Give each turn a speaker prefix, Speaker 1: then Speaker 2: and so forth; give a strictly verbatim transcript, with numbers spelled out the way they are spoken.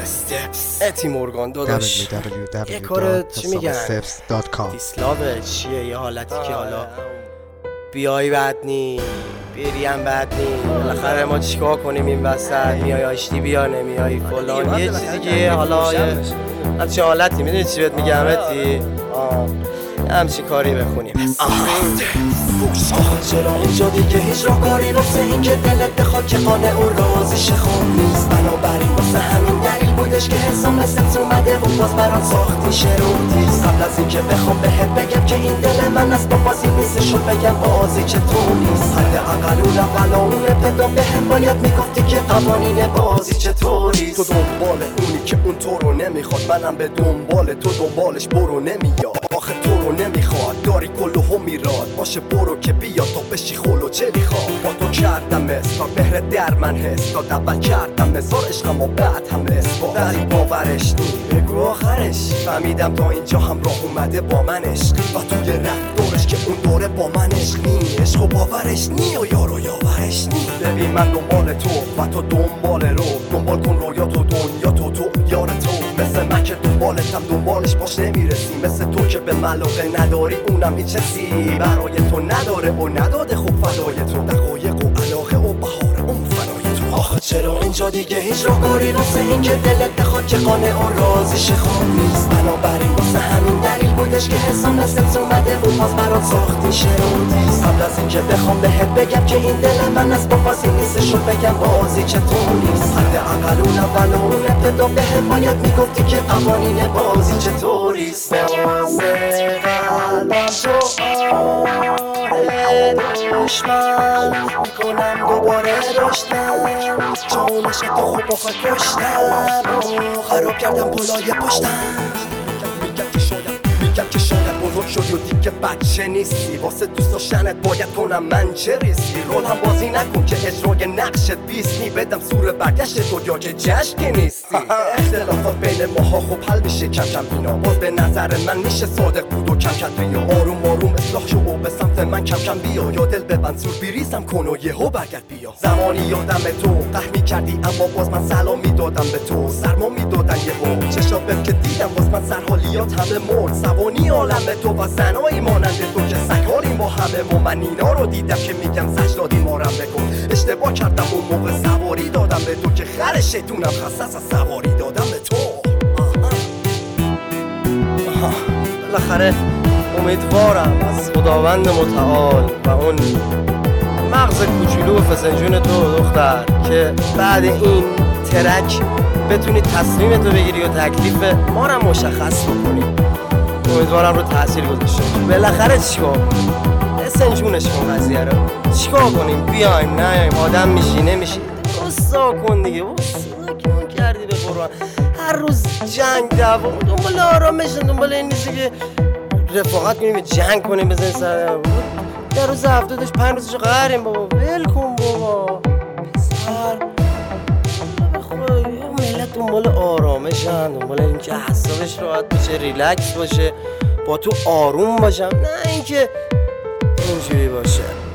Speaker 1: اتی مورگان داداش یه کار چی میگن دیسلاوه چیه یه حالتی که حالا بیای بد نی بیری هم بد نی بالاخره ما چیکار کنیم این وسط میای آشتی بیا نمیای فلان یه چیزی که حالا یه همچین حالتی میدونی چی بهت میگم اتی همچین کاری بخونیم
Speaker 2: آخه چرا اینجا دیگه هیچ راهکاری واسه این که دلت بخواد که قانع اون رازیش خوب نیست بنابراین واسه همین دلیل بودش که حسام مثلت اومده و باز برام ساختی شروطیست قبل از این که بخوام بهت بگم که این دل من از با بازی نیستش و بگم بازی که تو نیست حداقل اون اول اون ابتدا بهم باید میگفتی که قوانین بازی چطوریست
Speaker 3: تو دنبال اونی که اون تو رو نمیخواد منم به دنبال تو دنبالش برو نمیاد آخه تو رو نمیخواد داری کلو هم میراد باشه برو که بیا تا بشی خلو چه میخواد با تو کردم اسکار بهر در من حس داد اول کردم مزار عشقم و بعد هم اسبا داری باورش نی بگو آخرش فهمیدم تا اینجا همراه اومده با من عشقی و توی رفتارش که اون دوره با من عشق نی عشق و باورش نی و یارو یاورش نی ببین من دنبال تو و تو دنبال رو دنبال کن رویا تو دنیا تو تو یار تو مثل من که دنبالتم دنبالش باش نمیرسی مثل تو که به ملاقه نداری اونم هیچ چیزی برای تو نداره و نداده خوب فدای تو دقایق و علاقه و بهار اون فنای تو
Speaker 2: آخه چرا اینجا دیگه هیچ راهکاری واسه این که دلت بخواد که قانع اون رازیش خوب نیست بنابراین واسه همین دلیل بودش که حسام مثلت اومده و باز برات ساختی شروطیست قبل از این که بخوام بهت بگم که این دل من از با بازی نیستش و بگم بازی چطور نیست حداقل اون اول اون ابتدا بهم باید میگفتی که قوانین بازی چطوریست بازه قلبم تو آره دشمن میکنم دوباره رشدم چونش تو خوب بخواد کشتم خراب کردم پلای پشتم
Speaker 3: میگم که شاید میگم که شاید بزرگ شدی و دیگه بچه نیستی واسه دوست داشتنت باید کنم من چه ریسکی رول هم بازی نکن که اجرای نقشت بیست نی بدم سور برگشت تو یا که جشن که نیستی اختلافات بین ماها خوب حل میشه کم کم اینا باز به نظر من میشه صادق بود و کم کم ریا آروم آروم اصلاح شو و به سمت من کم کم بیا یا دل ببند زور بریزم کن و یهو برگرد بیا زمانی یادم تو قهر میکردی اما باز من سلام میدادم به تو سرما میدادن یهو چشات بهم که دیدم باز من سرحالیات همه مرد سوانی عالم تو و زنایی مانند تو که سگاریم با همه و من اینا رو دیدم که میگم سجدادی مارم بکن اشتباه کردم اون موقع سواری دادم به تو که خر شیطونم خسته از سواری دادم به تو
Speaker 1: بالاخره امیدوارم از خداوند متعال و اون مغز کوچولو و فسنجون تو دختر که بعد این ترک بتونی تصمیم تو بگیری و تکلیف ما رو مشخص بکنی امیدوارم رو تاثیر گذاشته بالاخره چیکار کنیم فسنجونش کن قضیه رو چیکار کنیم بیایم نه آدم میشی نمیشی رسا کن دیگه رسا کن کردی به قرآن هر روز جنگ دعوا دنبال آرامش دنبال این نیستی که رفاقت کنیم جنگ کنیم بزنیم سر در روز هفتادش پنج روزشو قهریم بابا ول کن بابا پسر ملت دنبال آرامشن دنبال اینکه حسابش راحت باشه ریلکس باشه با تو آروم باشم نه اینکه اینجوری باشه